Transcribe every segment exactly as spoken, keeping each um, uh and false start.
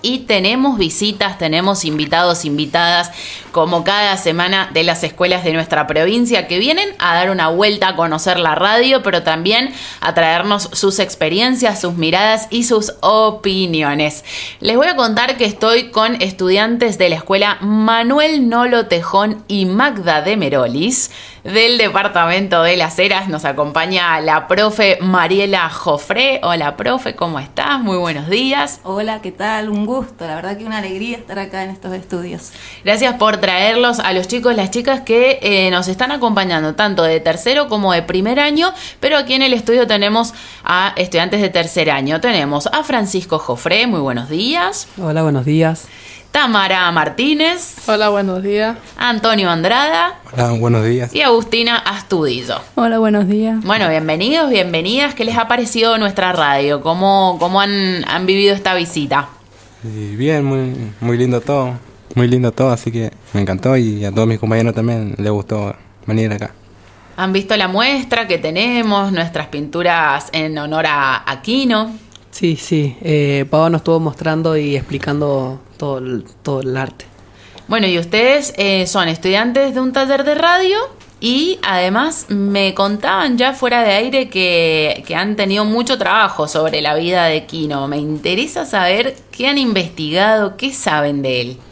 Y tenemos visitas, tenemos invitados, invitadas, como cada semana de las escuelas de nuestra provincia, que vienen a dar una vuelta a conocer la radio, pero también a traernos sus experiencias, sus miradas y sus opiniones. Les voy a contar que estoy con estudiantes de la escuela Manuel Nolo Tejón y Magda de Merolis, del departamento de Las Heras. Nos acompaña la profe Mariela Jofré. Hola, profe, ¿cómo estás? Muy buenos días. Hola, ¿qué tal? Un gusto, la verdad que una alegría estar acá en estos estudios. Gracias por traerlos a los chicos, las chicas que eh, nos están acompañando, tanto de tercero como de primer año, pero aquí en el estudio tenemos a estudiantes de tercer año. Tenemos a Francisco Jofré, muy buenos días. Hola, buenos días. Tamara Martínez. Hola, buenos días. Antonio Andrada. Hola, buenos días. Y Agustina Astudillo. Hola, buenos días. Bueno, bienvenidos, bienvenidas. ¿Qué les ha parecido nuestra radio? ¿Cómo, cómo han, han vivido esta visita? Y bien, muy, muy lindo todo. Muy lindo todo, así que me encantó y a todos mis compañeros también les gustó venir acá. ¿Han visto la muestra que tenemos, nuestras pinturas en honor a Aquino? Sí, sí. Eh, Pau nos estuvo mostrando y explicando todo el, todo el arte. Bueno, y ustedes eh, son estudiantes de un taller de radio y además me contaban ya fuera de aire que, que han tenido mucho trabajo sobre la vida de Quino. Me interesa saber qué han investigado, qué saben de él.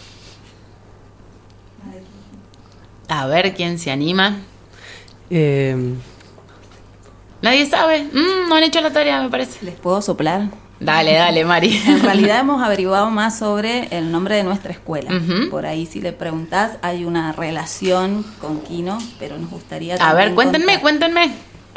A ver quién se anima. Eh... ¿Nadie sabe? Mm, no han hecho la tarea, me parece. ¿Les puedo soplar? Dale, dale, Mari. En realidad hemos averiguado más sobre el nombre de nuestra escuela. Uh-huh. Por ahí, si le preguntás, hay una relación con Quino, pero nos gustaría... A ver, cuéntenme, contar. cuéntenme.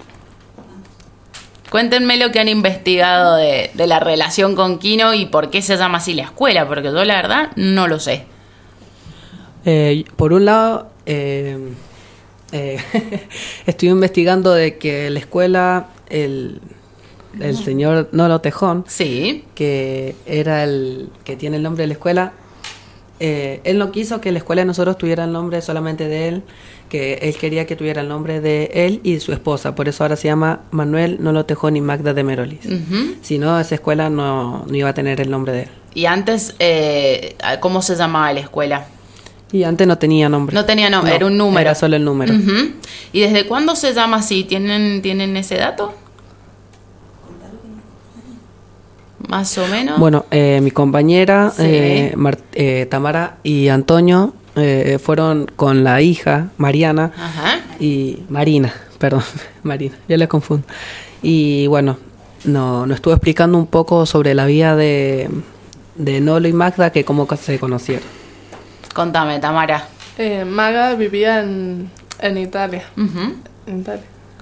Cuéntenme lo que han investigado de, de la relación con Quino y por qué se llama así la escuela, porque yo la verdad no lo sé. Eh, por un lado... Eh... Eh, estoy investigando de que la escuela, el, el señor Nolo Tejón, sí, que era el que tiene el nombre de la escuela, eh, él no quiso que la escuela de nosotros tuviera el nombre solamente de él, que él quería que tuviera el nombre de él y de su esposa, por eso ahora se llama Manuel Nolo Tejón y Magda de Merolis. Uh-huh. Si no, esa escuela no, no iba a tener el nombre de él. Y antes, eh, ¿cómo se llamaba la escuela? Y antes no tenía nombre. No tenía nombre, no, era un número. Era solo el número. Uh-huh. ¿Y desde cuándo se llama así? ¿Tienen, ¿tienen ese dato? Más o menos. Bueno, eh, mi compañera sí. eh, Mar- eh, Tamara y Antonio eh, fueron con la hija Mariana. Ajá. Y Marina, perdón, Marina, yo les confundo. Y bueno, no, nos estuvo explicando un poco sobre la vida de, de Nolo y Magda, que cómo se conocieron. Contame, Tamara. Eh, Maga vivía en, en Italia. Uh-huh. En Italia.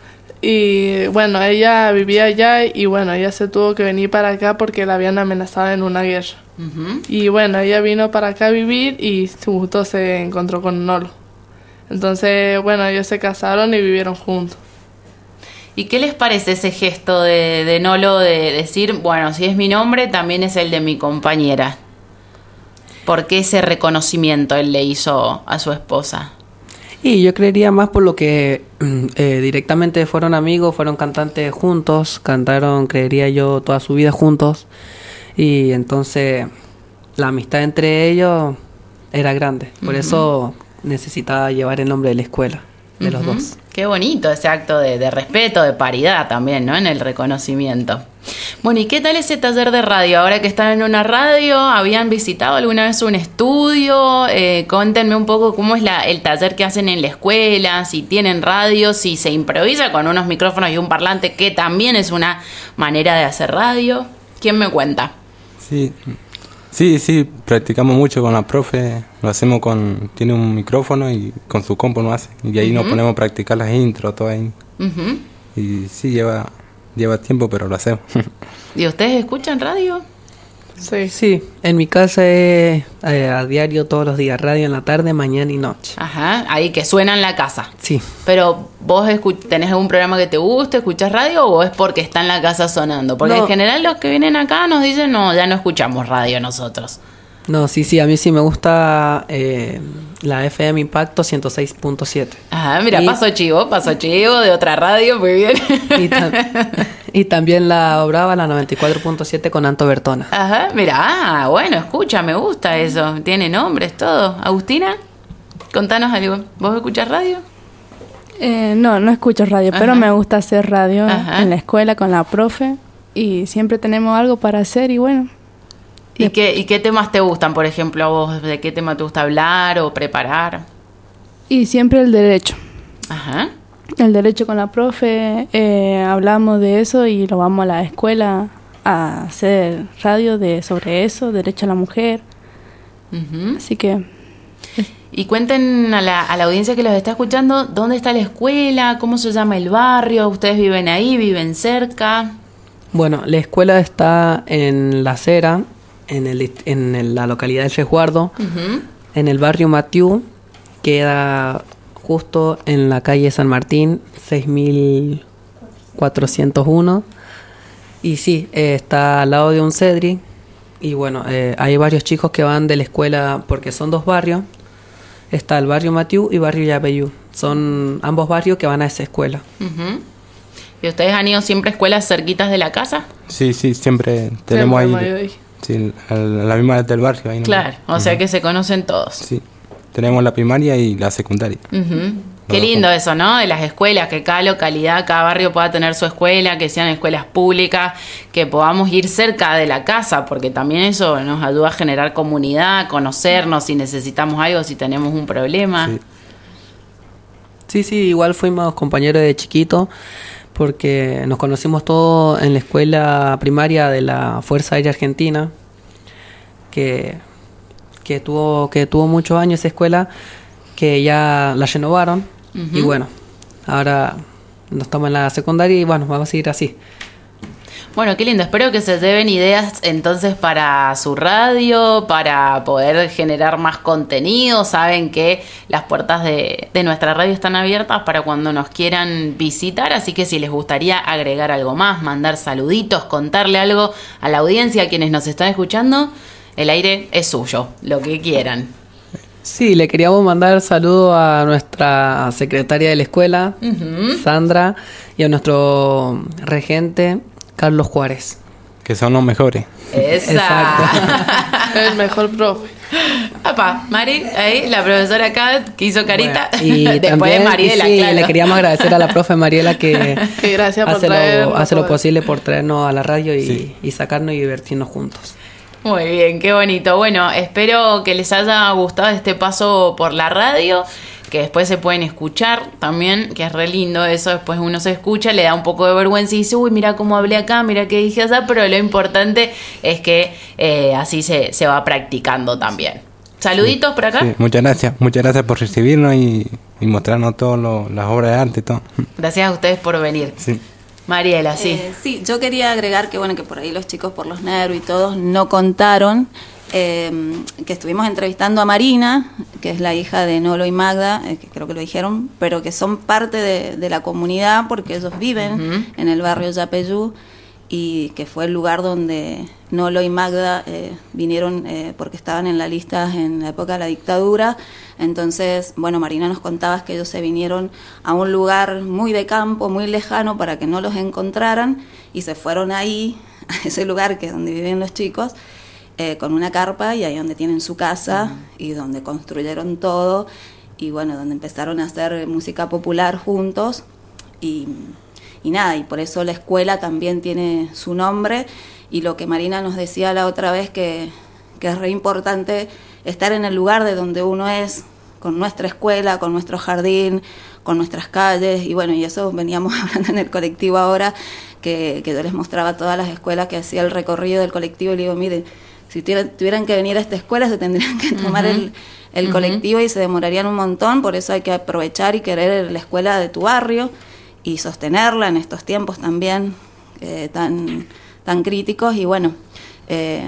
Y bueno, ella vivía allá y bueno, ella se tuvo que venir para acá porque la habían amenazado en una guerra. Uh-huh. Y bueno, ella vino para acá a vivir y justo se encontró con Nolo. Entonces, bueno, ellos se casaron y vivieron juntos. ¿Y qué les parece ese gesto de, de Nolo de decir, bueno, si es mi nombre, también es el de mi compañera? ¿Por qué ese reconocimiento él le hizo a su esposa? Y yo creería más por lo que eh, directamente fueron amigos, fueron cantantes juntos, cantaron, creería yo, toda su vida juntos. Y entonces la amistad entre ellos era grande. Por uh-huh. eso necesitaba llevar el nombre de la escuela, de uh-huh. los dos. Qué bonito ese acto de, de respeto, de paridad también, ¿no? En el reconocimiento. Bueno, ¿y qué tal ese taller de radio? Ahora que están en una radio, ¿habían visitado alguna vez un estudio? Eh, cuéntenme un poco cómo es la, el taller que hacen en la escuela, si tienen radio, si se improvisa con unos micrófonos y un parlante, que también es una manera de hacer radio. ¿Quién me cuenta? Sí, sí, sí, practicamos mucho con la profe, lo hacemos con, tiene un micrófono y con su compo no hace, y ahí uh-huh. nos ponemos a practicar las intros, todo ahí. Uh-huh. Y sí, lleva... Lleva tiempo, pero lo hacemos. ¿Y ustedes escuchan radio? Sí. Sí, en mi casa es eh, a diario, todos los días, radio en la tarde, mañana y noche. Ajá, ahí que suena en la casa. Sí. Pero vos escu- tenés algún programa que te guste, escuchás radio o es porque está en la casa sonando? Porque no. En general los que vienen acá nos dicen, no, ya no escuchamos radio nosotros. No, sí, sí, a mí sí me gusta eh, la F M Impacto ciento seis punto siete. Ah, mira, Y- paso chivo, paso chivo de otra radio, muy bien. Y, tam- y también la Brava, la noventa y cuatro punto siete con Anto Bertona. Ajá, mira, ah, bueno, escucha, me gusta eso. Tiene nombres, todo. Agustina, contanos algo. ¿Vos escuchás radio? Eh, no, no escucho radio, Ajá. pero me gusta hacer radio Ajá. en la escuela con la profe y siempre tenemos algo para hacer y bueno. ¿Y qué, ¿Y qué temas te gustan, por ejemplo, a vos? ¿De qué tema te gusta hablar o preparar? Y siempre el derecho. Ajá. El derecho con la profe, eh, hablamos de eso y lo vamos a la escuela a hacer radio de sobre eso, derecho a la mujer. Ujú. Así que Y cuenten a la, a la audiencia que los está escuchando, ¿dónde está la escuela? ¿Cómo se llama el barrio? ¿Ustedes viven ahí? ¿Viven cerca? Bueno, la escuela está en La Cera, en, el, dist- en el- la localidad de Resguardo, Ujú. en el barrio Matiu, queda justo en la calle San Martín, seis mil cuatrocientos uno. Y sí, eh, está al lado de un Cedri. Y bueno, eh, hay varios chicos que van de la escuela, porque son dos barrios. Está el barrio Matiu y barrio Yapeyú. Son ambos barrios que van a esa escuela. Ujú. ¿Y ustedes han ido siempre a escuelas cerquitas de la casa? Sí, sí, siempre tenemos siempre ahí, hemos ido ahí. sí, a la misma del barrio. Ahí nomás. Claro, o sea que se conocen todos. Sí, tenemos la primaria y la secundaria. Ujú. Qué Los lindo dos. eso, ¿no? De las escuelas, que cada localidad, cada barrio pueda tener su escuela, que sean escuelas públicas, que podamos ir cerca de la casa, porque también eso nos ayuda a generar comunidad, conocernos si necesitamos algo, si tenemos un problema. Sí. Sí, sí, igual fuimos compañeros de chiquito porque nos conocimos todos en la escuela primaria de la Fuerza Aérea Argentina, que, que tuvo que tuvo muchos años esa escuela, que ya la renovaron. Y bueno, ahora nos estamos en la secundaria y bueno, vamos a seguir así. Bueno, qué lindo. Espero que se lleven ideas entonces para su radio, para poder generar más contenido. Saben que las puertas de, de nuestra radio están abiertas para cuando nos quieran visitar, así que si les gustaría agregar algo más, mandar saluditos, contarle algo a la audiencia, a quienes nos están escuchando, el aire es suyo, lo que quieran. Sí, le queríamos mandar saludos a nuestra secretaria de la escuela, Ujú. Sandra, y a nuestro regente, Carlos Juárez. Que son los mejores. Esa. El mejor profe. Papá, Mari, ahí, la profesora acá que hizo carita. Bueno, y Después también, de Mariela, y sí, claro. le queríamos agradecer a la profe Mariela que Que gracias por hace, traernos, lo, hace lo por- posible por traernos a la radio y, Sí. y sacarnos y divertirnos juntos. Muy bien, qué bonito. Bueno, espero que les haya gustado este paso por la radio, que después se pueden escuchar también, que es re lindo eso. Después uno se escucha, le da un poco de vergüenza y dice, uy, mira cómo hablé acá, mira qué dije allá, pero lo importante es que eh, así se, se va practicando también. Saluditos por acá. Sí, muchas gracias. Muchas gracias por recibirnos y, y mostrarnos todas las obras de arte y todo. Gracias a ustedes por venir. Sí. Mariela, sí. Eh, sí, yo quería agregar que bueno que por ahí los chicos por los nervios y todos no contaron eh, que estuvimos entrevistando a Marina, que es la hija de Nolo y Magda, eh, que creo que lo dijeron, pero que son parte de, de la comunidad porque ellos viven Ujú. en el barrio Yapeyú y que fue el lugar donde Nolo y Magda eh, vinieron eh, porque estaban en la lista en la época de la dictadura. Entonces, bueno, Marina nos contaba que ellos se vinieron a un lugar muy de campo, muy lejano para que no los encontraran y se fueron ahí, a ese lugar que es donde viven los chicos, eh, con una carpa y ahí donde tienen su casa y donde construyeron todo y bueno, donde empezaron a hacer música popular juntos y... Y nada, y por eso la escuela también tiene su nombre. Y lo que Marina nos decía la otra vez, que, que es re importante estar en el lugar de donde uno es, con nuestra escuela, con nuestro jardín, con nuestras calles. Y bueno, y eso veníamos hablando en el colectivo ahora, que, que yo les mostraba todas las escuelas que hacía el recorrido del colectivo. Y le digo, miren, si tuvieran, tuvieran que venir a esta escuela, se tendrían que tomar uh-huh. el, el uh-huh. colectivo y se demorarían un montón. Por eso hay que aprovechar y querer la escuela de tu barrio y sostenerla en estos tiempos también eh, tan, tan críticos. Y bueno, eh,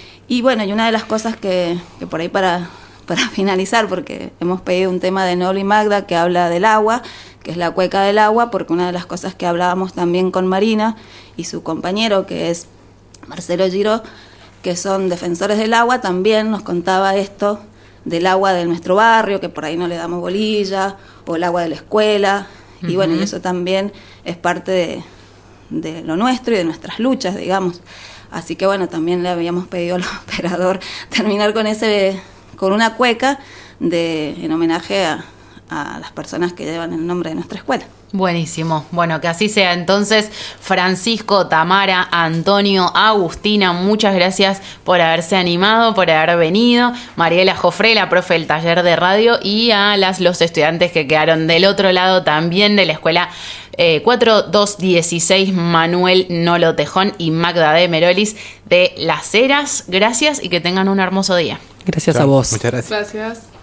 y bueno, y una de las cosas que, que por ahí para, para finalizar, porque hemos pedido un tema de Nolo y Magda que habla del agua, que es la cueca del agua, porque una de las cosas que hablábamos también con Marina y su compañero, que es Marcelo Giro, que son defensores del agua, también nos contaba esto del agua de nuestro barrio, que por ahí no le damos bolilla, o el agua de la escuela, uh-huh. y bueno, y eso también es parte de, de lo nuestro y de nuestras luchas, digamos. Así que bueno, también le habíamos pedido al operador terminar con ese, con una cueca de, en homenaje a, a las personas que llevan el nombre de nuestra escuela. Buenísimo. Bueno, que así sea. Entonces, Francisco, Tamara, Antonio, Agustina, muchas gracias por haberse animado, por haber venido. Mariela Jofré, la profe del taller de radio, y a las los estudiantes que quedaron del otro lado también de la escuela eh, cuatro dos dieciséis Manuel Nolo Tejón y Magda de Merolis de Las Heras. Gracias y que tengan un hermoso día. Gracias a vos. Muchas gracias. Gracias.